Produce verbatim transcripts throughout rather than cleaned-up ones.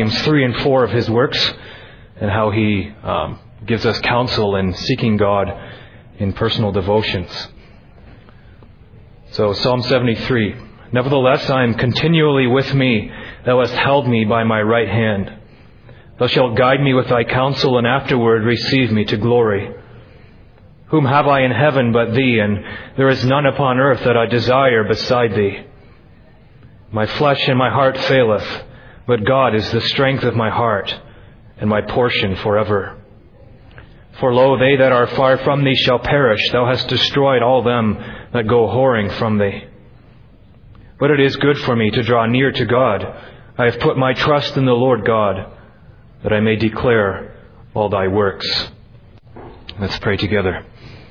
James three and four of his works, and how he um, gives us counsel in seeking God in personal devotions. So Psalm seventy-three, Nevertheless, I am continually with me. Thou hast held me by my right hand. Thou shalt guide me with thy counsel, and afterward receive me to glory. Whom have I in heaven but thee, and there is none upon earth that I desire beside thee. My flesh and my heart faileth, but God is the strength of my heart, and my portion forever. For lo, they that are far from thee shall perish. Thou hast destroyed all them that go whoring from thee. But it is good for me to draw near to God. I have put my trust in the Lord God, that I may declare all thy works. Let's pray together.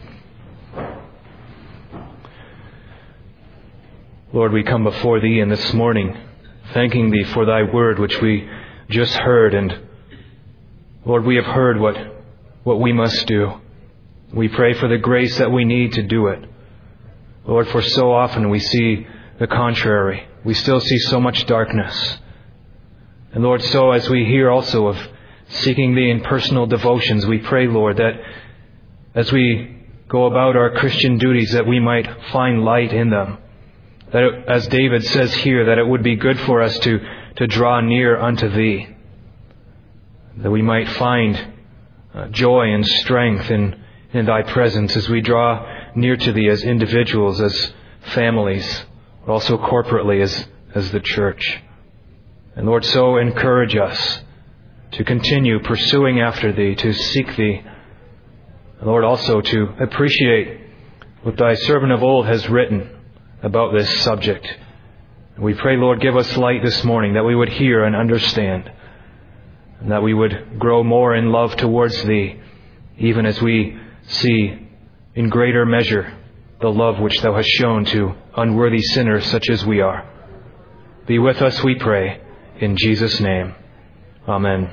Lord, we come before thee in this morning, thanking thee for thy word which we just heard. And Lord, we have heard what, what we must do. We pray for the grace that we need to do it. Lord, for so often we see the contrary. We still see so much darkness. And Lord, so as we hear also of seeking thee in personal devotions, we pray, Lord, that as we go about our Christian duties, that we might find light in them. That, it, as David says here, that it would be good for us to, to draw near unto thee. That we might find uh, joy and strength in, in thy presence as we draw near to thee as individuals, as families, but also corporately as, as the church. And Lord, so encourage us to continue pursuing after thee, to seek thee. And Lord, also to appreciate what thy servant of old has written about this subject. And we pray, Lord, give us light this morning, that we would hear and understand, and that we would grow more in love towards thee, even as we see in greater measure the love which thou hast shown to unworthy sinners such as we are. Be with us, we pray, in Jesus' name. Amen.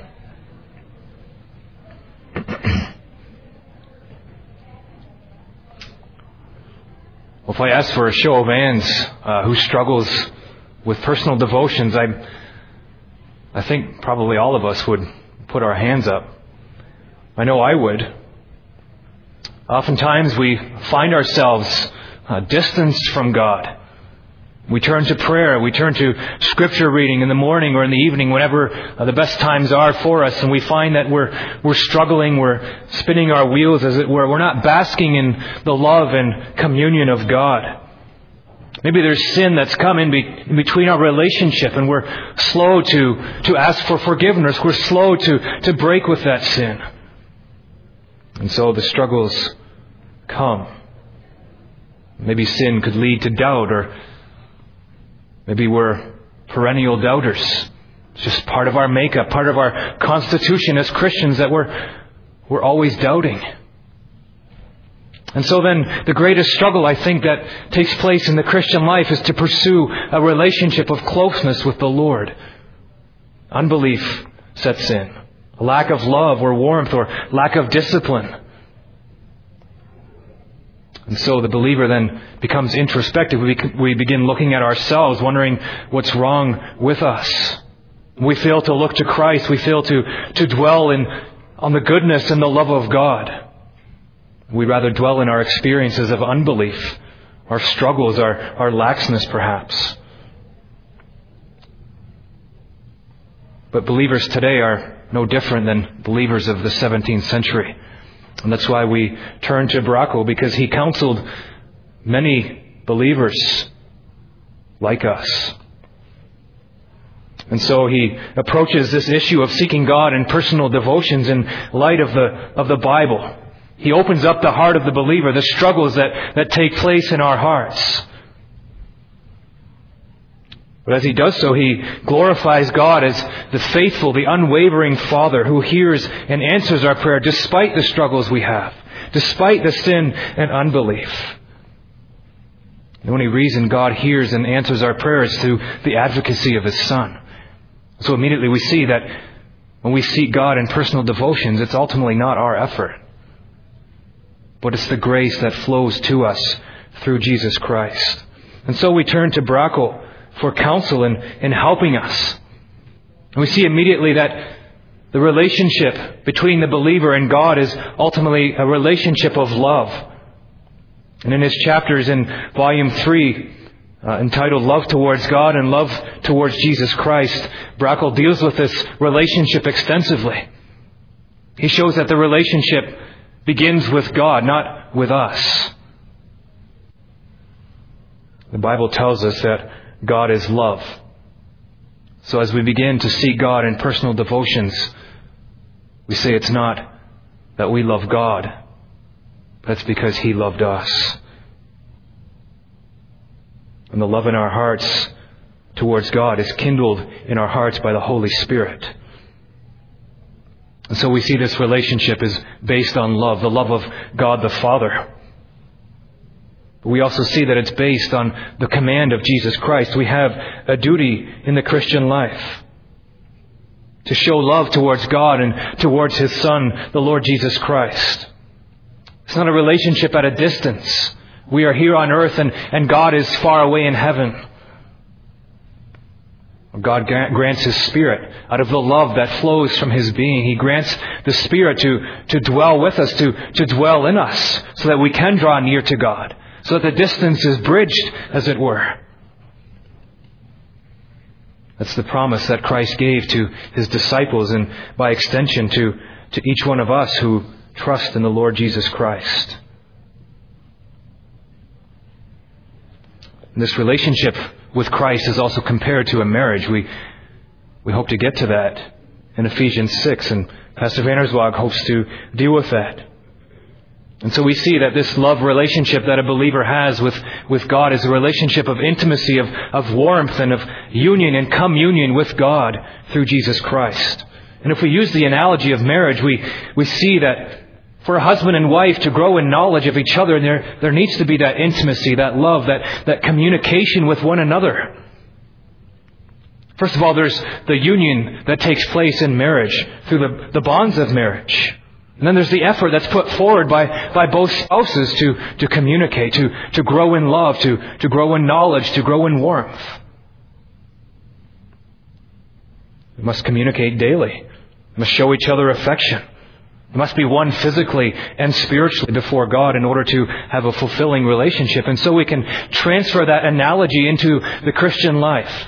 Well, if I ask for a show of hands uh, who struggles with personal devotions, I, I think probably all of us would put our hands up. I know I would. Oftentimes we find ourselves uh, distanced from God. We turn to prayer, we turn to scripture reading in the morning or in the evening, whenever uh, the best times are for us, and we find that we're we're struggling, we're spinning our wheels, as it were. We're not basking in the love and communion of God. Maybe there's sin that's come in, be, in between our relationship, and we're slow to, to ask for forgiveness. We're slow to, to break with that sin. And so the struggles come. Maybe sin could lead to doubt, or maybe we're perennial doubters. It's just part of our makeup, part of our constitution as Christians, that we're we're always doubting. And so then the greatest struggle, I think, that takes place in the Christian life is to pursue a relationship of closeness with the Lord. Unbelief sets in. A lack of love or warmth or lack of discipline. And so the believer then becomes introspective. We, we begin looking at ourselves, wondering what's wrong with us. We fail to look to Christ. We fail to, to dwell in on the goodness and the love of God. We rather dwell in our experiences of unbelief, our struggles, our, our laxness perhaps. But believers today are no different than believers of the seventeenth century. And that's why we turn to Braco, because he counseled many believers like us. And so he approaches this issue of seeking God in personal devotions in light of the of the Bible. He opens up the heart of the believer, the struggles that, that take place in our hearts. But as he does so, he glorifies God as the faithful, the unwavering Father who hears and answers our prayer despite the struggles we have, despite the sin and unbelief. The only reason God hears and answers our prayers is through the advocacy of His Son. So immediately we see that when we seek God in personal devotions, it's ultimately not our effort, but it's the grace that flows to us through Jesus Christ. And so we turn to Braco for counsel in, in helping us. And we see immediately that the relationship between the believer and God is ultimately a relationship of love. And in his chapters in Volume three, uh, entitled Love Towards God and Love Towards Jesus Christ, Brakel deals with this relationship extensively. He shows that the relationship begins with God, not with us. The Bible tells us that God is love. So as we begin to seek God in personal devotions, we say it's not that we love God, but it's because He loved us. And the love in our hearts towards God is kindled in our hearts by the Holy Spirit. And so we see this relationship is based on love, the love of God the Father. But we also see that it's based on the command of Jesus Christ. We have a duty in the Christian life to show love towards God and towards His Son, the Lord Jesus Christ. It's not a relationship at a distance. We are here on earth and, and God is far away in heaven. God grants His Spirit out of the love that flows from His being. He grants the Spirit to, to dwell with us, to, to dwell in us, so that we can draw near to God, so that the distance is bridged, as it were. That's the promise that Christ gave to His disciples and by extension to, to each one of us who trust in the Lord Jesus Christ. And this relationship with Christ is also compared to a marriage. We we hope to get to that in Ephesians six, and Pastor Vanderswag hopes to deal with that. And so we see that this love relationship that a believer has with, with God is a relationship of intimacy, of, of warmth, and of union and communion with God through Jesus Christ. And if we use the analogy of marriage, we, we see that for a husband and wife to grow in knowledge of each other, there, there needs to be that intimacy, that love, that, that communication with one another. First of all, there's the union that takes place in marriage through the, the bonds of marriage. And then there's the effort that's put forward by, by both spouses to, to communicate, to, to grow in love, to, to grow in knowledge, to grow in warmth. We must communicate daily. We must show each other affection. We must be one physically and spiritually before God in order to have a fulfilling relationship. And so we can transfer that analogy into the Christian life.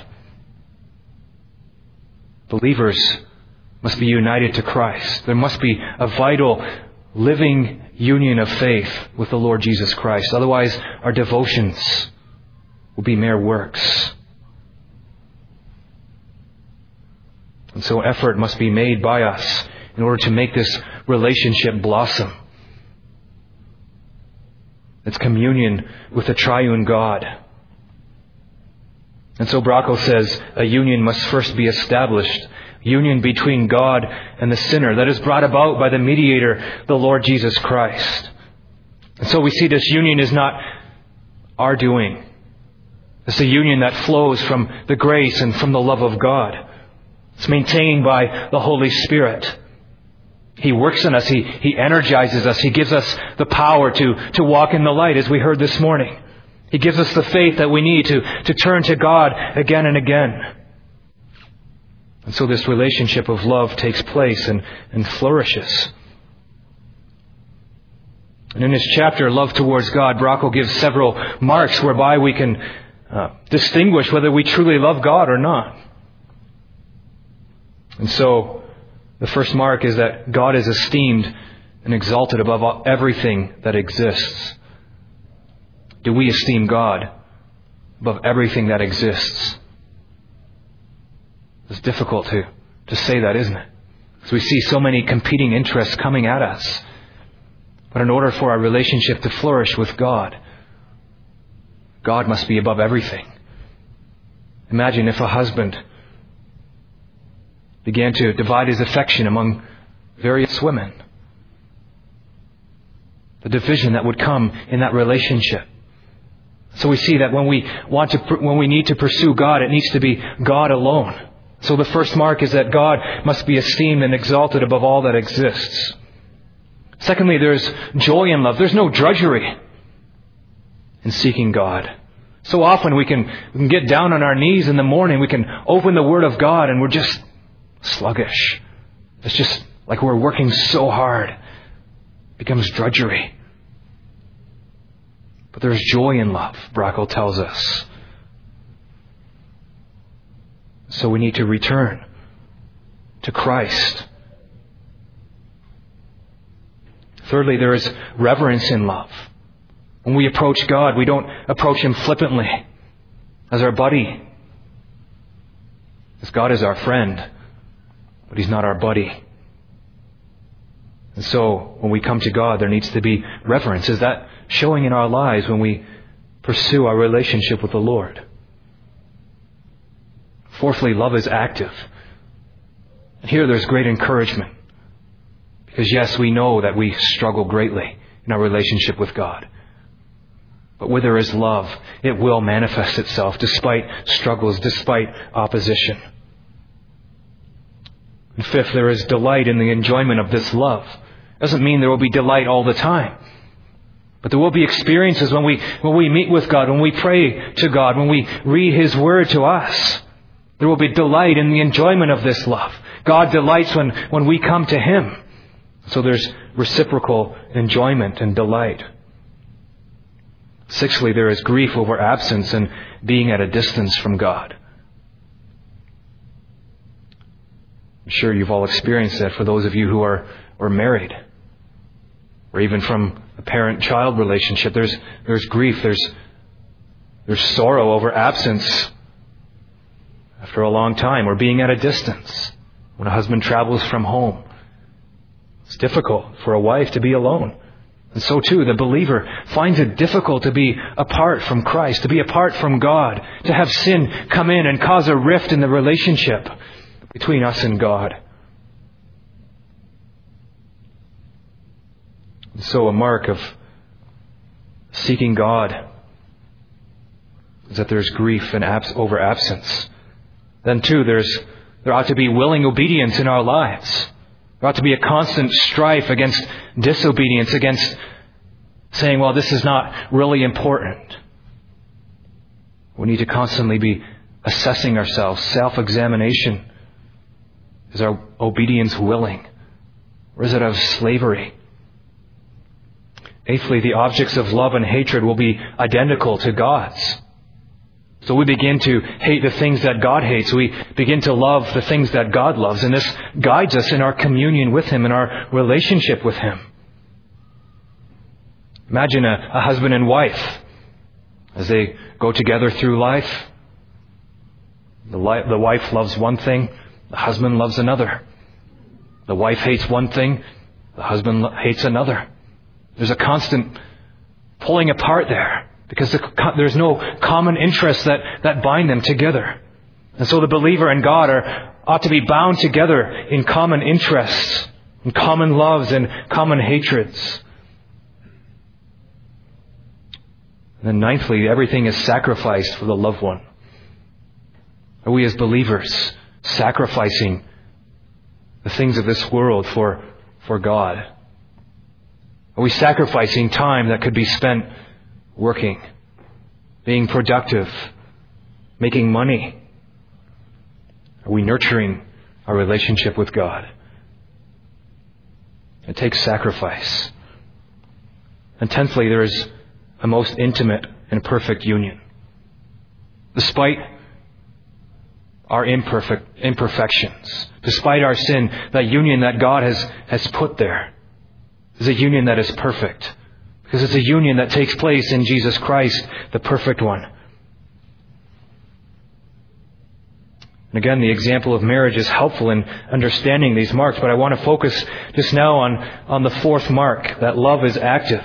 Believers must be united to Christ. There must be a vital, living union of faith with the Lord Jesus Christ. Otherwise, our devotions will be mere works. And so effort must be made by us in order to make this relationship blossom. It's communion with the triune God. And so Brakel says a union must first be established. Union between God and the sinner that is brought about by the mediator, the Lord Jesus Christ. And so we see this union is not our doing. It's a union that flows from the grace and from the love of God. It's maintained by the Holy Spirit. He works in us. He, he energizes us. He gives us the power to, to walk in the light, as we heard this morning. He gives us the faith that we need to, to turn to God again and again. And so this relationship of love takes place and, and flourishes. And in his chapter, Love Towards God, Brakel gives several marks whereby we can uh, distinguish whether we truly love God or not. And so the first mark is that God is esteemed and exalted above all, everything that exists. Do we esteem God above everything that exists? It's difficult to, to say that, isn't it? Because we see so many competing interests coming at us. But in order for our relationship to flourish with God, God must be above everything. Imagine if a husband began to divide his affection among various women. The division that would come in that relationship. So we see that when we want to, when we need to pursue God, it needs to be God alone. So the first mark is that God must be esteemed and exalted above all that exists. Secondly, there's joy in love. There's no drudgery in seeking God. So often we can, we can get down on our knees in the morning. We can open the Word of God and we're just sluggish. It's just like we're working so hard. It becomes drudgery. But there's joy in love, Brackle tells us. So we need to return to Christ. Thirdly, there is reverence in love. When we approach God, we don't approach Him flippantly as our buddy. As God is our friend, but He's not our buddy. And so, when we come to God, there needs to be reverence. Is that showing in our lives when we pursue our relationship with the Lord? Fourthly, love is active. And here there's great encouragement. Because yes, we know that we struggle greatly in our relationship with God. But where there is love, it will manifest itself despite struggles, despite opposition. And fifth, there is delight in the enjoyment of this love. Doesn't mean there will be delight all the time. But there will be experiences when we when we meet with God, when we pray to God, when we read His Word to us. There will be delight in the enjoyment of this love. God delights when, when we come to Him. So there's reciprocal enjoyment and delight. Sixthly, there is grief over absence and being at a distance from God. I'm sure you've all experienced that for those of you who are, are married. Or even from a parent-child relationship. There's, there's grief, there's, there's sorrow over absence after a long time, or being at a distance when a husband travels from home. It's difficult for a wife to be alone. And so too, the believer finds it difficult to be apart from Christ, to be apart from God, to have sin come in and cause a rift in the relationship between us and God. And so a mark of seeking God is that there's grief and abs- over absence. Then too, there's there ought to be willing obedience in our lives. There ought to be a constant strife against disobedience, against saying, well, this is not really important. We need to constantly be assessing ourselves, self-examination. Is our obedience willing? Or is it of slavery? Eighthly, the objects of love and hatred will be identical to God's. So we begin to hate the things that God hates. We begin to love the things that God loves. And this guides us in our communion with Him, in our relationship with Him. Imagine a, a husband and wife as they go together through life. The, li- the wife loves one thing, the husband loves another. The wife hates one thing, the husband lo- hates another. There's a constant pulling apart there. Because there's no common interests that, that bind them together. And so the believer and God are ought to be bound together in common interests, in common loves and common hatreds. And then ninthly, everything is sacrificed for the loved one. Are we as believers sacrificing the things of this world for, for God? Are we sacrificing time that could be spent working, being productive, making money? Are we nurturing our relationship with God? It takes sacrifice. And tenthly, there is a most intimate and perfect union. Despite our imperfect imperfections, despite our sin, that union that God has, has put there is a union that is perfect. Because it's a union that takes place in Jesus Christ, the perfect one. And again, the example of marriage is helpful in understanding these marks, but I want to focus just now on, on the fourth mark, that love is active.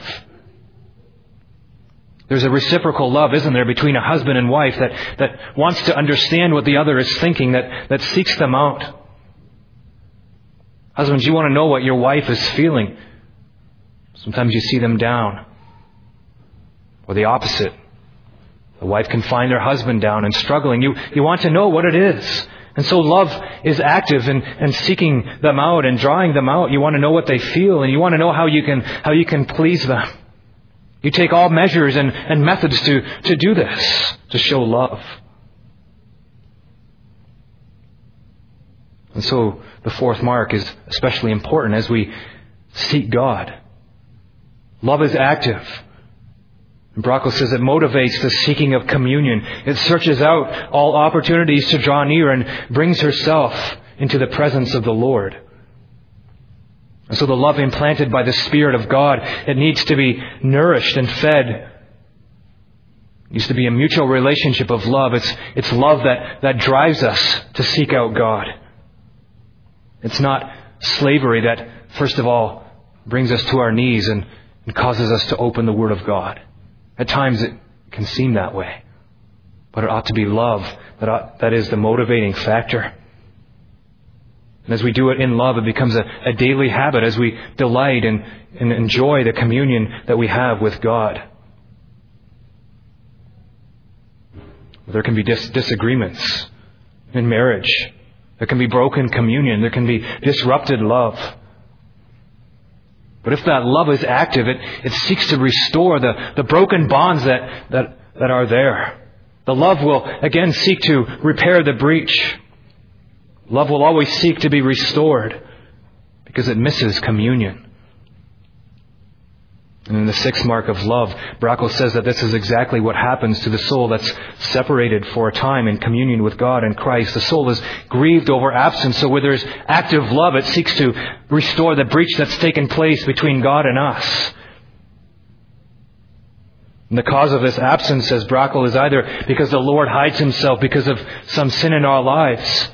There's a reciprocal love, isn't there, between a husband and wife that, that wants to understand what the other is thinking, that, that seeks them out. Husbands, you want to know what your wife is feeling. Sometimes you see them down. Or the opposite. The wife can find their husband down and struggling. You you want to know what it is. And so love is active in, in seeking them out and drawing them out. You want to know what they feel, and you want to know how you can how you can please them. You take all measures and, and methods to, to do this, to show love. And so the fourth mark is especially important as we seek God. Love is active. And Bracco says it motivates the seeking of communion. It searches out all opportunities to draw near and brings herself into the presence of the Lord. And so the love implanted by the Spirit of God, it needs to be nourished and fed. It needs to be a mutual relationship of love. It's, it's love that, that drives us to seek out God. It's not slavery that, first of all, brings us to our knees and, and causes us to open the Word of God. At times it can seem that way. But it ought to be love that, ought, that is the motivating factor. And as we do it in love, it becomes a, a daily habit as we delight and, and enjoy the communion that we have with God. There can be dis- disagreements in marriage. There can be broken communion. There can be disrupted love. But if that love is active, it, it seeks to restore the, the broken bonds that, that, that are there. The love will again seek to repair the breach. Love will always seek to be restored because it misses communion. And in the sixth mark of love, Bracco says that this is exactly what happens to the soul that's separated for a time in communion with God and Christ. The soul is grieved over absence, so where there's active love, it seeks to restore the breach that's taken place between God and us. And the cause of this absence, says Bracco, is either because the Lord hides Himself because of some sin in our lives,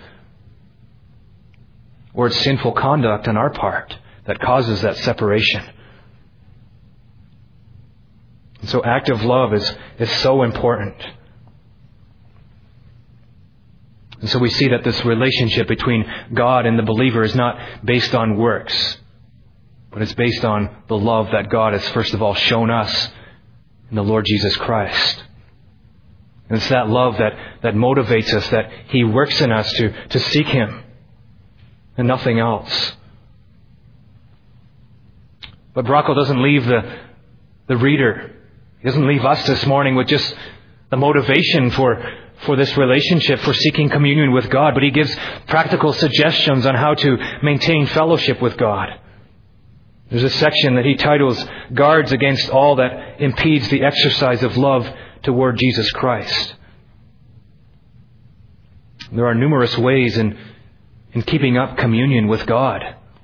or it's sinful conduct on our part that causes that separation. And so active love is, is so important. And so we see that this relationship between God and the believer is not based on works, but it's based on the love that God has first of all shown us in the Lord Jesus Christ. And it's that love that, that motivates us, that He works in us to, to seek Him and nothing else. But Bracco doesn't leave the, the reader, he doesn't leave us this morning with just the motivation for, for this relationship, for seeking communion with God, but he gives practical suggestions on how to maintain fellowship with God. There's a section that he titles, Guards Against All That Impedes the Exercise of Love Toward Jesus Christ. There are numerous ways in, in keeping up communion with God,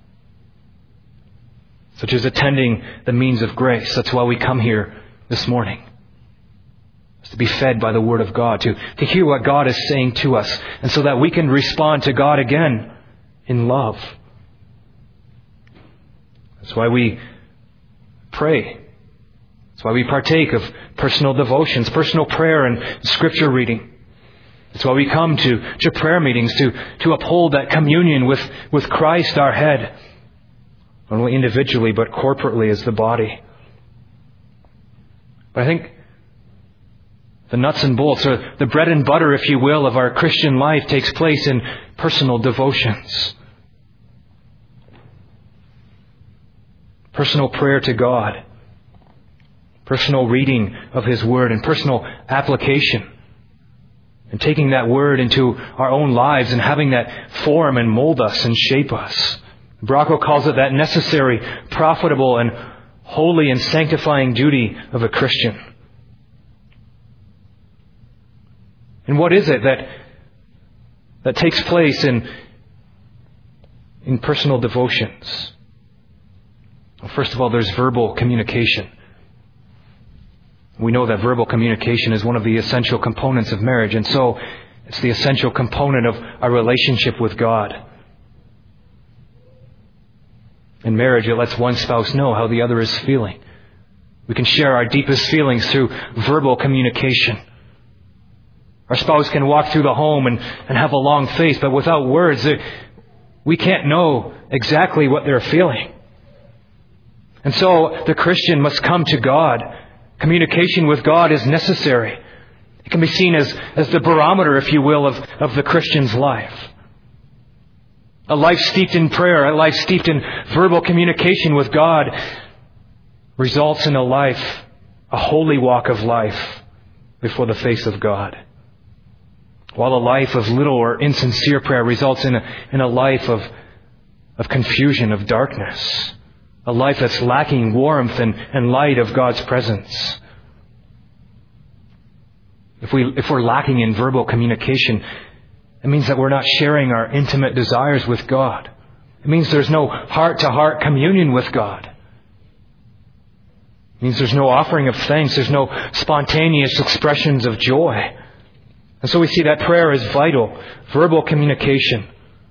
such as attending the means of grace. That's why we come here this morning. It's to be fed by the Word of God, to, to hear what God is saying to us, and so that we can respond to God again in love. That's why we pray. That's why we partake of personal devotions, personal prayer and Scripture reading. That's why we come to, to prayer meetings, to, to uphold that communion with, with Christ our head, not only individually but corporately as the body. But I think the nuts and bolts, or the bread and butter, if you will, of our Christian life takes place in personal devotions. Personal prayer to God. Personal reading of His Word and personal application. And taking that Word into our own lives and having that form and mold us and shape us. Bracco calls it that necessary, profitable, and holy and sanctifying duty of a Christian. And what is it that that takes place in in personal devotions? Well, first of all, there's verbal communication. We know that verbal communication is one of the essential components of marriage, and so it's the essential component of our relationship with God. In marriage, it lets one spouse know how the other is feeling. We can share our deepest feelings through verbal communication. Our spouse can walk through the home and, and have a long face, but without words, we can't know exactly what they're feeling. And so the Christian must come to God. Communication with God is necessary. It can be seen as, as the barometer, if you will, of, of the Christian's life. A life steeped in prayer, a life steeped in verbal communication with God results in a life, a holy walk of life before the face of God. While a life of little or insincere prayer results in a, in a life of, of confusion, of darkness. A life that's lacking warmth and, and light of God's presence. If, we, if we're lacking in verbal communication, it means that we're not sharing our intimate desires with God. It means there's no heart-to-heart communion with God. It means there's no offering of thanks. There's no spontaneous expressions of joy. And so we see that prayer is vital. Verbal communication.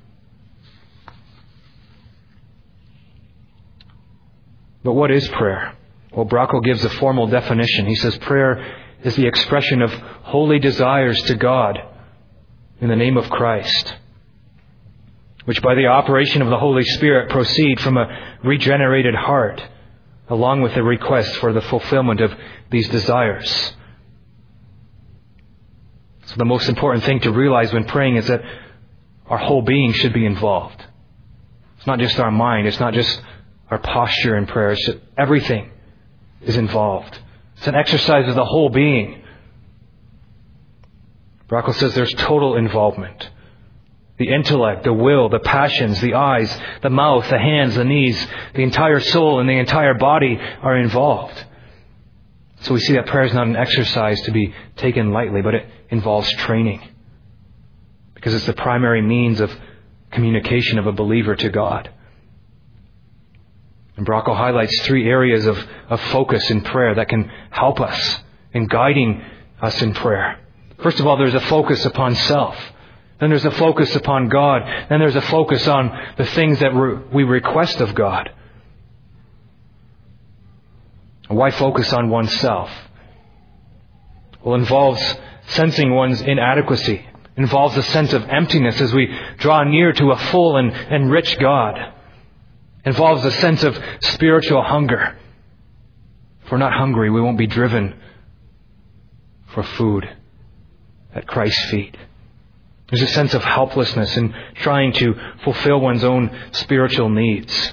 But what is prayer? Well, Bracco gives a formal definition. He says prayer is the expression of holy desires to God in the name of Christ, which by the operation of the Holy Spirit proceed from a regenerated heart, along with the request for the fulfillment of these desires. So the most important thing to realize when praying is that our whole being should be involved. It's not just our mind. It's not just our posture in prayer. It's just everything is involved. It's an exercise of the whole being. Bracco says there's total involvement. The intellect, the will, the passions, the eyes, the mouth, the hands, the knees, the entire soul and the entire body are involved. So we see that prayer is not an exercise to be taken lightly, but it involves training. Because it's the primary means of communication of a believer to God. And Bracco highlights three areas of, of focus in prayer that can help us in guiding us in prayer. First of all, there's a focus upon self. Then there's a focus upon God. Then there's a focus on the things that we request of God. Why focus on oneself? Well, it involves sensing one's inadequacy. It involves a sense of emptiness as we draw near to a full and, and rich God. It involves a sense of spiritual hunger. If we're not hungry, we won't be driven for food at Christ's feet. There's a sense of helplessness in trying to fulfill one's own spiritual needs.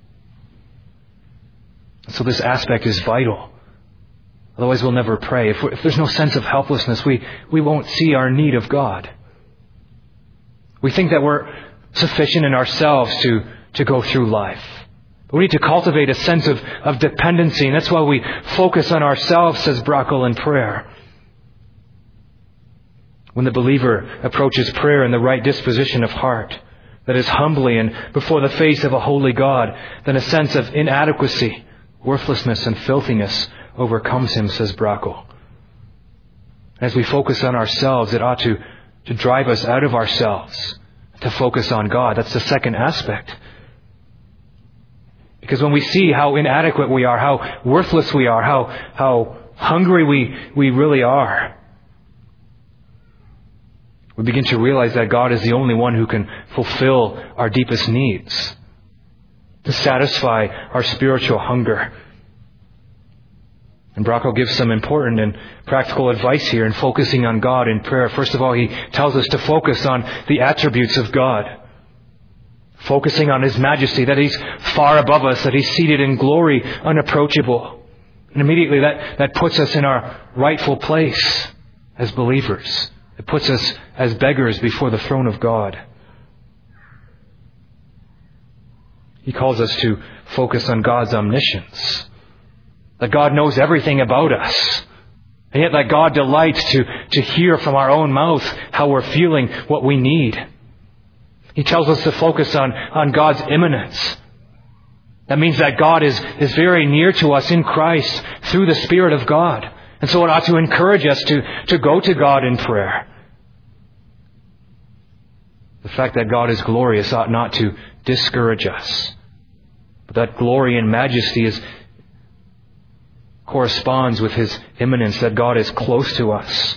So this aspect is vital. Otherwise we'll never pray. If, if there's no sense of helplessness, we, we won't see our need of God. We think that we're sufficient in ourselves to, to go through life. But we need to cultivate a sense of, of dependency, and that's why we focus on ourselves, says Bracco, in prayer. When the believer approaches prayer in the right disposition of heart, that is humbly and before the face of a holy God, then a sense of inadequacy, worthlessness and filthiness overcomes him, says Bracco. As we focus on ourselves, it ought to, to drive us out of ourselves, to focus on God. That's the second aspect. Because when we see how inadequate we are, how worthless we are, how, how hungry we, we really are, we begin to realize that God is the only one who can fulfill our deepest needs, to satisfy our spiritual hunger. And Bracco gives some important and practical advice here in focusing on God in prayer. First of all, he tells us to focus on the attributes of God. Focusing on His majesty, that He's far above us, that He's seated in glory, unapproachable. And immediately that, that puts us in our rightful place as believers. It puts us as beggars before the throne of God. He calls us to focus on God's omniscience. That God knows everything about us. And yet that God delights to, to hear from our own mouth how we're feeling, what we need. He tells us to focus on, on God's immanence. That means that God is, is very near to us in Christ through the Spirit of God. And so it ought to encourage us to, to go to God in prayer. The fact that God is glorious ought not to discourage us. But that glory and majesty is corresponds with His immanence, that God is close to us.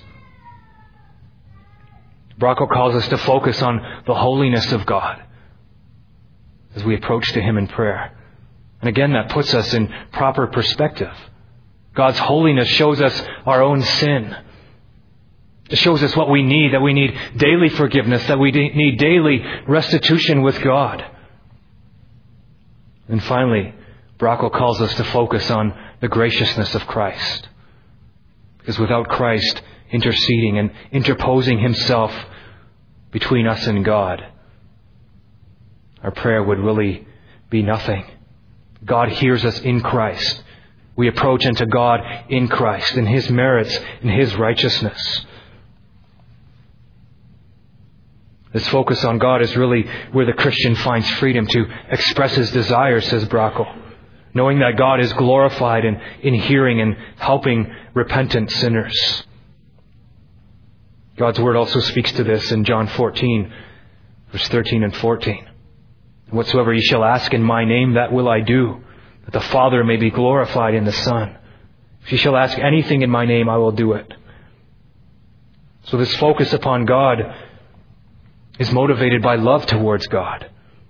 Bracco calls us to focus on the holiness of God as we approach to Him in prayer. And again, that puts us in proper perspective. God's holiness shows us our own sin. It shows us what we need, that we need daily forgiveness, that we need daily restitution with God. And finally, Bracco calls us to focus on the graciousness of Christ. Because without Christ, interceding and interposing Himself between us and God, our prayer would really be nothing. God hears us in Christ. We approach unto God in Christ, in His merits, in His righteousness. This focus on God is really where the Christian finds freedom to express his desires, says Brockel, knowing that God is glorified in, in hearing and helping repentant sinners. God's Word also speaks to this in John fourteen, verse thirteen and fourteen. Whatsoever ye shall ask in my name, that will I do, that the Father may be glorified in the Son. If ye shall ask anything in my name, I will do it. So this focus upon God is motivated by love towards God.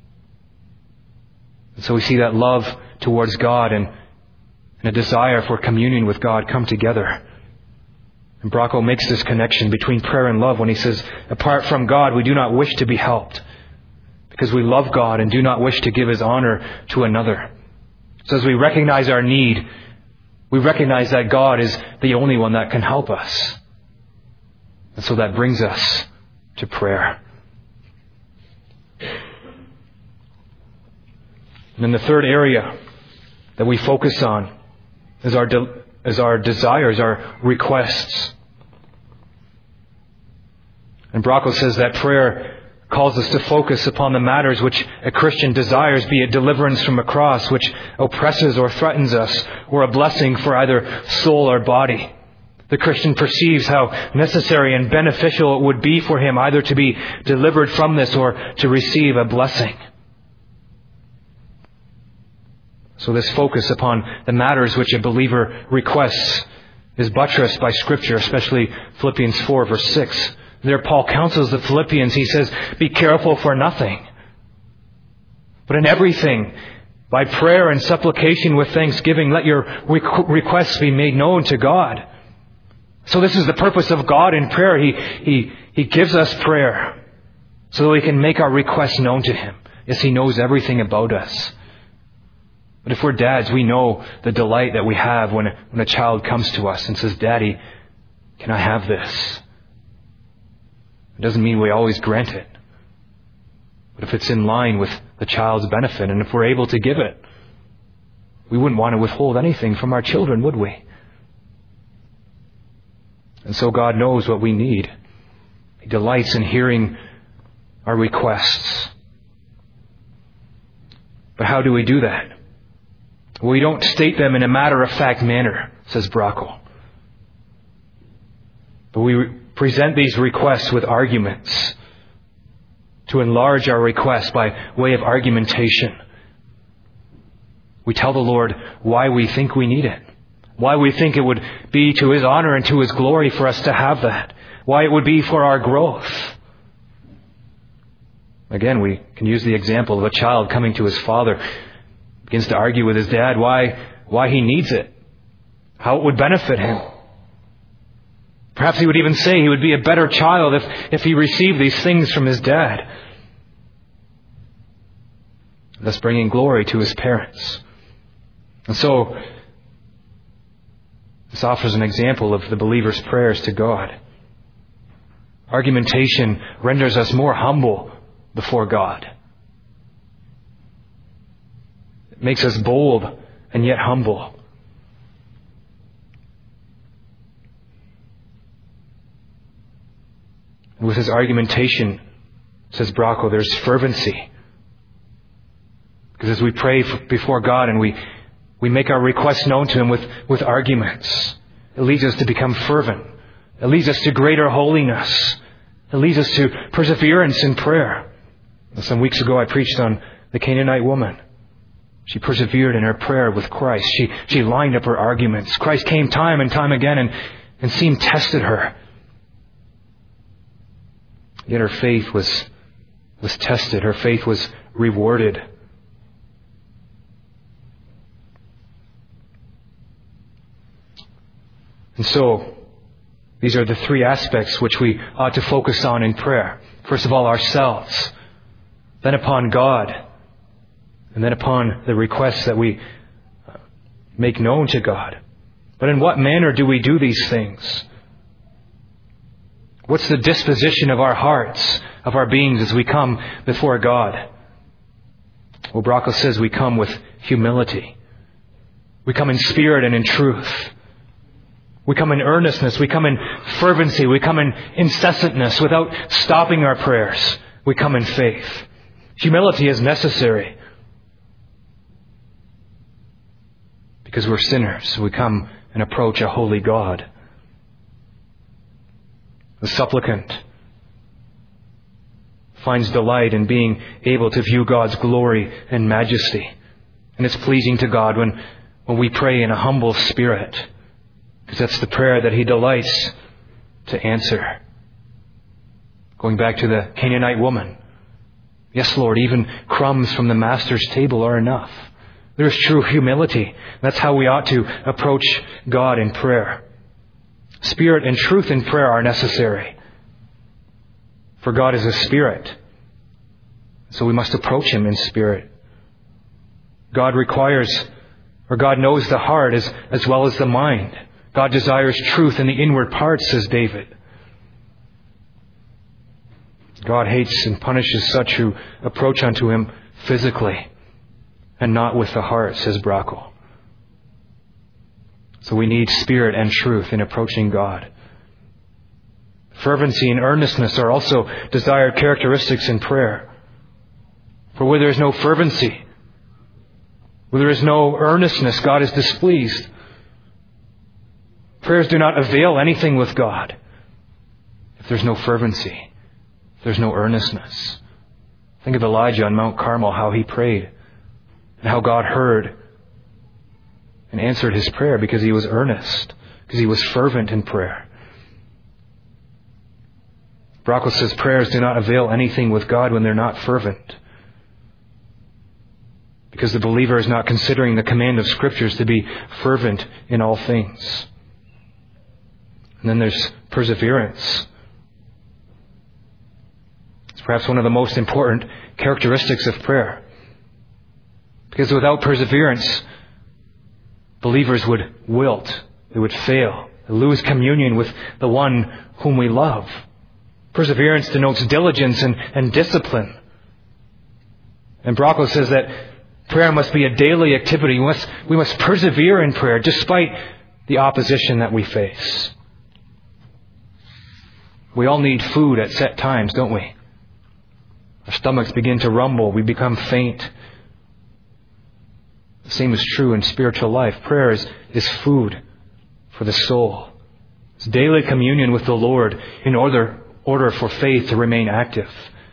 And so we see that love towards God and, and a desire for communion with God come together. And Brockel makes this connection between prayer and love when he says, apart from God, we do not wish to be helped, because we love God and do not wish to give His honor to another. So as we recognize our need, we recognize that God is the only one that can help us. And so that brings us to prayer. And then the third area that we focus on is our de- is our desires, our requests. And Brockel says that prayer calls us to focus upon the matters which a Christian desires, be it deliverance from a cross which oppresses or threatens us, or a blessing for either soul or body. The Christian perceives how necessary and beneficial it would be for him either to be delivered from this or to receive a blessing. So this focus upon the matters which a believer requests is buttressed by Scripture, especially Philippians four, verse six. There Paul counsels the Philippians. He says, be careful for nothing, but in everything, by prayer and supplication with thanksgiving, let your requests be made known to God. So this is the purpose of God in prayer. He, he, He gives us prayer so that we can make our requests known to Him. Yes, He knows everything about us. But if we're dads, we know the delight that we have when a, when a child comes to us and says, Daddy, can I have this? It doesn't mean we always grant it. But if it's in line with the child's benefit, and if we're able to give it, we wouldn't want to withhold anything from our children, would we? And so God knows what we need. He delights in hearing our requests. But how do we do that? Well, we don't state them in a matter-of-fact manner, says Brockel. But we present these requests with arguments to enlarge our request by way of argumentation. We tell the Lord why we think we need it. Why we think it would be to His honor and to His glory for us to have that. Why it would be for our growth. Again, we can use the example of a child coming to his father, begins to argue with his dad why, why he needs it, how it would benefit him. Perhaps he would even say he would be a better child if, if he received these things from his dad, thus bringing glory to his parents. And so, this offers an example of the believer's prayers to God. Argumentation renders us more humble before God. It makes us bold and yet humble. And with his argumentation, says Brockel, there's fervency. Because as we pray before God and we We make our requests known to Him with, with arguments, it leads us to become fervent. It leads us to greater holiness. It leads us to perseverance in prayer. Some weeks ago I preached on the Canaanite woman. She persevered in her prayer with Christ. She, she lined up her arguments. Christ came time and time again and, and seemed tested her. Yet her faith was, was tested. Her faith was rewarded. And so, these are the three aspects which we ought to focus on in prayer. First of all, ourselves. Then upon God. And then upon the requests that we make known to God. But in what manner do we do these things? What's the disposition of our hearts, of our beings as we come before God? Well, Brocco says we come with humility. We come in spirit and in truth. We come in earnestness. We come in fervency. We come in incessantness without stopping our prayers. We come in faith. Humility is necessary because we're sinners. We come and approach a holy God. The supplicant finds delight in being able to view God's glory and majesty. And it's pleasing to God when, when we pray in a humble spirit, because that's the prayer that He delights to answer. Going back to the Canaanite woman. Yes, Lord, even crumbs from the Master's table are enough. There is true humility. That's how we ought to approach God in prayer. Spirit and truth in prayer are necessary. For God is a spirit. So we must approach Him in spirit. God requires, or God knows the heart as, as well as the mind. God desires truth in the inward parts, says David. God hates and punishes such who approach unto Him physically and not with the heart, says Brocco. So we need spirit and truth in approaching God. Fervency and earnestness are also desired characteristics in prayer. For where there is no fervency, where there is no earnestness, God is displeased. Prayers do not avail anything with God if there's no fervency, if there's no earnestness. Think of Elijah on Mount Carmel, how he prayed and how God heard and answered his prayer because he was earnest, because he was fervent in prayer. Brocco says prayers do not avail anything with God when they're not fervent, because the believer is not considering the command of Scriptures to be fervent in all things. And then there's perseverance. It's perhaps one of the most important characteristics of prayer, because without perseverance, believers would wilt, they would fail, they lose communion with the one whom we love. Perseverance denotes diligence and, and discipline. And Brocco says that prayer must be a daily activity. We must, we must persevere in prayer despite the opposition that we face. We all need food at set times, don't we? Our stomachs begin to rumble. We become faint. The same is true in spiritual life. Prayer is, is food for the soul. It's daily communion with the Lord in order, order for faith to remain active.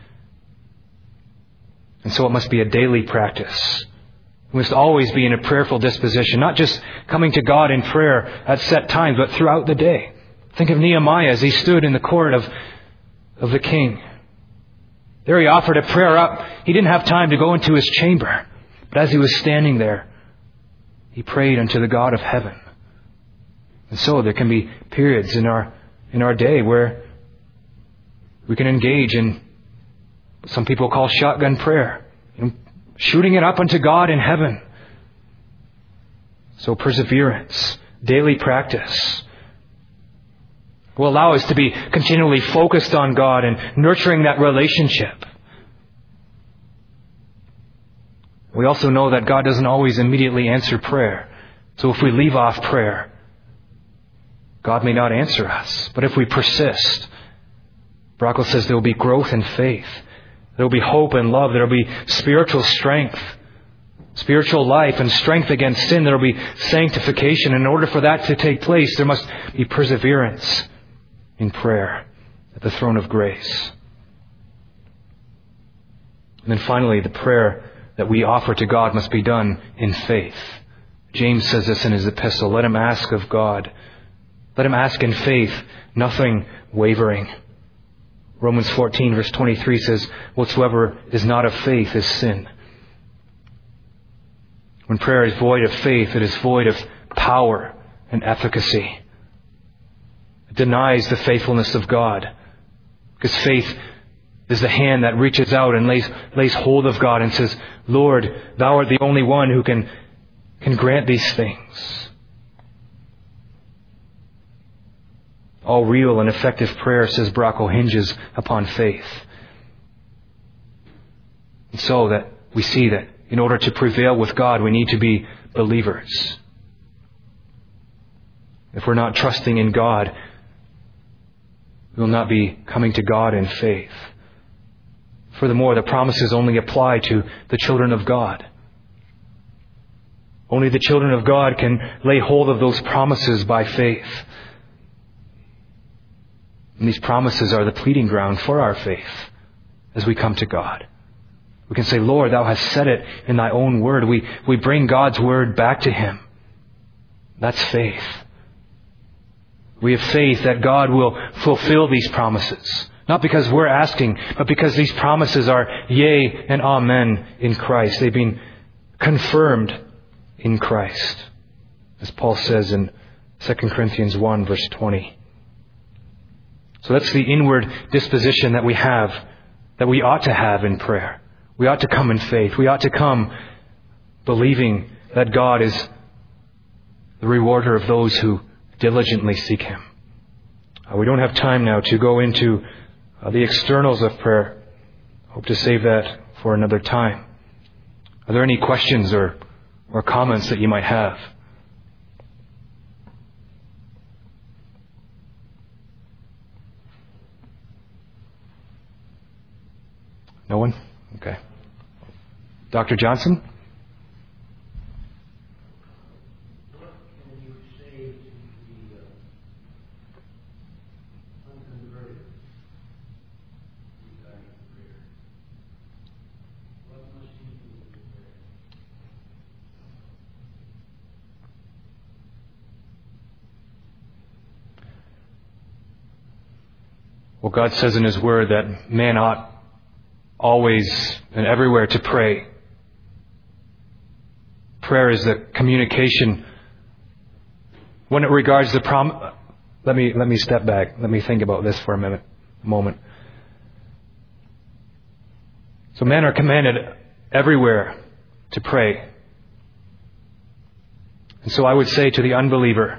And so it must be a daily practice. We must always be in a prayerful disposition, not just coming to God in prayer at set times, but throughout the day. Think of Nehemiah as he stood in the court of, of the king. There he offered a prayer up. He didn't have time to go into his chamber. But as he was standing there, he prayed unto the God of heaven. And so there can be periods in our in our day where we can engage in what some people call shotgun prayer, you know, shooting it up unto God in heaven. So perseverance, daily practice, will allow us to be continually focused on God and nurturing that relationship. We also know that God doesn't always immediately answer prayer. So if we leave off prayer, God may not answer us. But if we persist, Brocco says there will be growth in faith. There will be hope and love. There will be spiritual strength, spiritual life and strength against sin. There will be sanctification. In order for that to take place, there must be perseverance in prayer at the throne of grace. And then finally, the prayer that we offer to God must be done in faith. James says this in his epistle. Let him ask of God. Let him ask in faith, nothing wavering. Romans fourteen verse twenty-three says, whatsoever is not of faith is sin. When prayer is void of faith, it is void of power and efficacy. It denies the faithfulness of God. Because faith is the hand that reaches out and lays, lays hold of God and says, Lord, Thou art the only one who can, can grant these things. All real and effective prayer, says Brocco, hinges upon faith. And so that we see that in order to prevail with God, we need to be believers. If we're not trusting in God, we will not be coming to God in faith. Furthermore, the promises only apply to the children of God. Only the children of God can lay hold of those promises by faith. And these promises are the pleading ground for our faith as we come to God. We can say, Lord, Thou hast said it in Thy own word. We, we bring God's word back to Him. That's faith. We have faith that God will fulfill these promises. Not because we're asking, but because these promises are yea and amen in Christ. They've been confirmed in Christ. As Paul says in Second Corinthians one, verse twenty. So that's the inward disposition that we have, that we ought to have in prayer. We ought to come in faith. We ought to come believing that God is the rewarder of those who diligently seek Him. Uh, we don't have time now to go into uh, the externals of prayer. Hope to save that for another time. Are there any questions or, or comments that you might have? No one? Okay. Doctor Johnson? What can you say to the uh, unconverted regarding prayer? What must he do with prayer? Well, God says in His Word that man ought always and everywhere to pray. Prayer is the communication. When it regards the prom, let me let me step back. Let me think about this for a minute, a moment. So men are commanded everywhere to pray. And so I would say to the unbeliever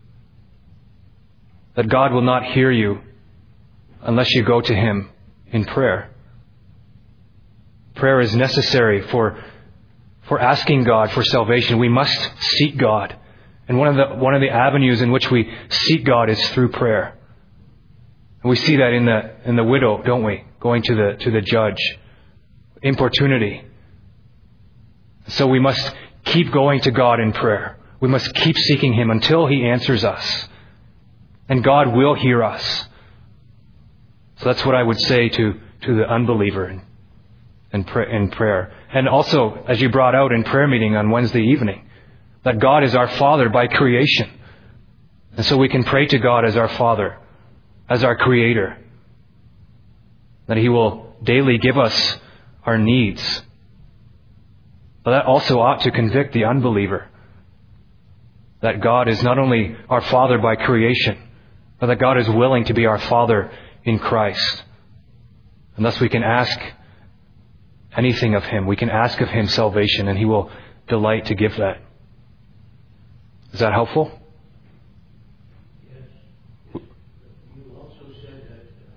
that God will not hear you unless you go to Him in prayer. Prayer is necessary for, for asking God for salvation. We must seek God. And one of the, one of the avenues in which we seek God is through prayer. And we see that in the, in the widow, don't we? Going to the, to the judge. Importunity. So we must keep going to God in prayer. We must keep seeking Him until He answers us. And God will hear us. So that's what I would say to, to the unbeliever in prayer. And also, as you brought out in prayer meeting on Wednesday evening, that God is our Father by creation. And so we can pray to God as our Father, as our Creator. That He will daily give us our needs. But that also ought to convict the unbeliever. That God is not only our Father by creation, but that God is willing to be our Father in Christ. And thus we can ask anything of Him. We can ask of Him salvation, and He will delight to give that. Is that helpful? Yes. You also said that uh,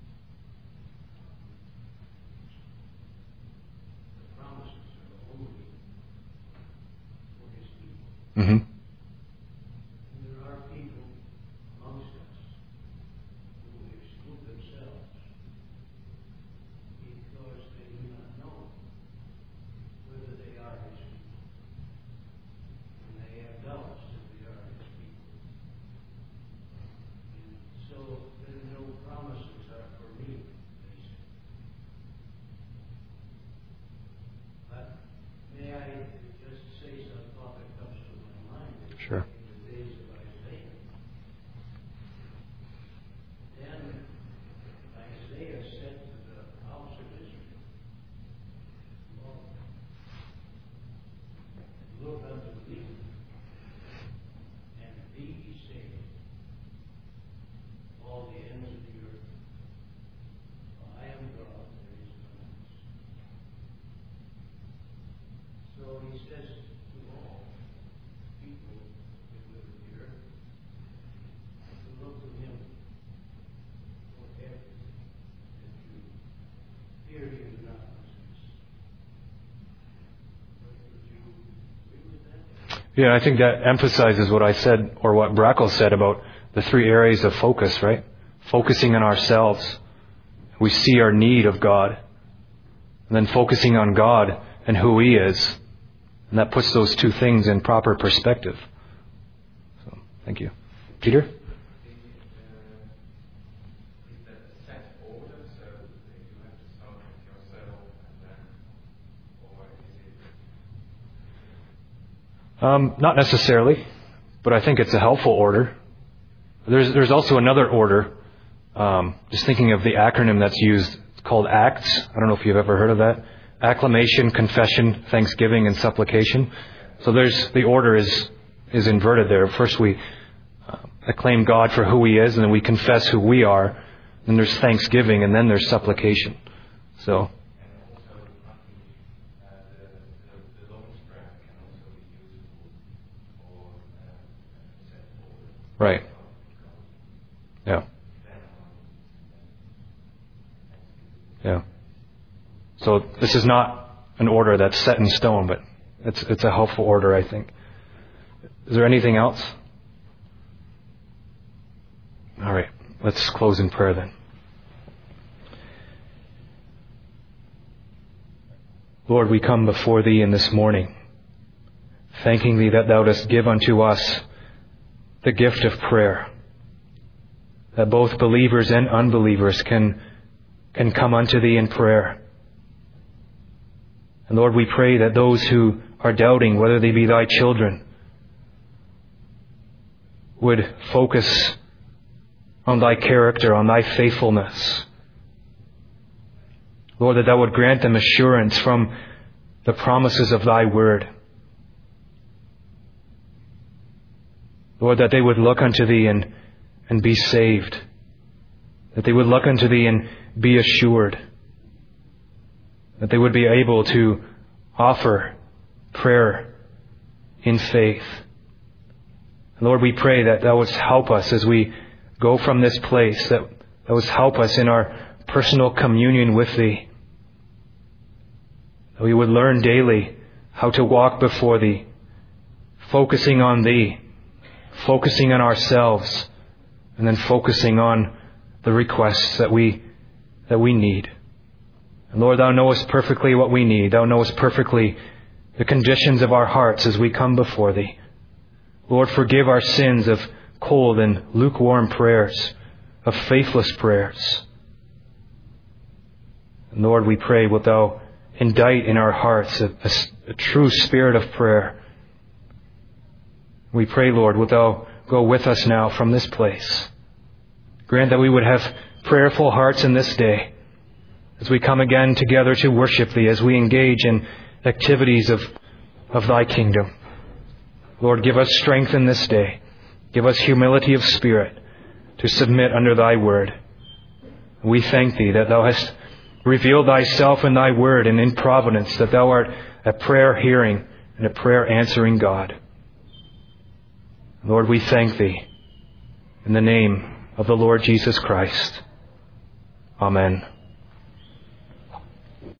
the promises are only for His people. Mm-hmm. And there are people amongst us who exclude themselves because they do not know whether they are His people. And they have doubts that they are His people. And so then no promises are for me, they say. But may I just say some thought that comes to my mind? Sure. In the days of Isaiah. Then Isaiah said to the house of Israel, look unto me, and be ye saved, all the ends of the earth. For I am God, there is none else. So he says to all people who live in the earth, to look to Him Yeah, I think that emphasizes what I said, or what Brackle said about the three areas of focus, right? Focusing on ourselves. We see our need of God. And then focusing on God and who He is. And that puts those two things in proper perspective. So, thank you. Peter? Um, not necessarily, but I think it's a helpful order. There's there's also another order. Um, just thinking of the acronym that's used, it's called ACTS. I don't know if you've ever heard of that. Acclamation, confession, thanksgiving, and supplication. So there's the order is is inverted there. First we uh, acclaim God for who He is, and then we confess who we are. Then there's thanksgiving, and then there's supplication. So. Right. Yeah. Yeah. So this is not an order that's set in stone, but it's it's a helpful order, I think. Is there anything else? All right. Let's close in prayer then. Lord, we come before Thee in this morning, thanking Thee that Thou dost give unto us the gift of prayer, that both believers and unbelievers can, can come unto Thee in prayer. And Lord, we pray that those who are doubting, whether they be Thy children, would focus on Thy character, on Thy faithfulness. Lord, that Thou would grant them assurance from the promises of Thy word. Lord, that they would look unto Thee and, and be saved. That they would look unto Thee and be assured. That they would be able to offer prayer in faith. Lord, we pray that Thou wouldst help us as we go from this place, that Thou wouldst help us in our personal communion with Thee. That we would learn daily how to walk before Thee, focusing on Thee, focusing on ourselves, and then focusing on the requests that we that we need. And Lord, Thou knowest perfectly what we need. Thou knowest perfectly the conditions of our hearts as we come before Thee. Lord, forgive our sins of cold and lukewarm prayers, of faithless prayers. And Lord, we pray, wilt Thou indict in our hearts a, a, a true spirit of prayer. We pray, Lord, wilt Thou go with us now from this place. Grant that we would have prayerful hearts in this day as we come again together to worship Thee, as we engage in activities of, of Thy kingdom. Lord, give us strength in this day. Give us humility of spirit to submit under Thy word. We thank Thee that Thou hast revealed Thyself in Thy word and in providence, that Thou art a prayer hearing and a prayer answering God. Lord, we thank Thee in the name of the Lord Jesus Christ. Amen.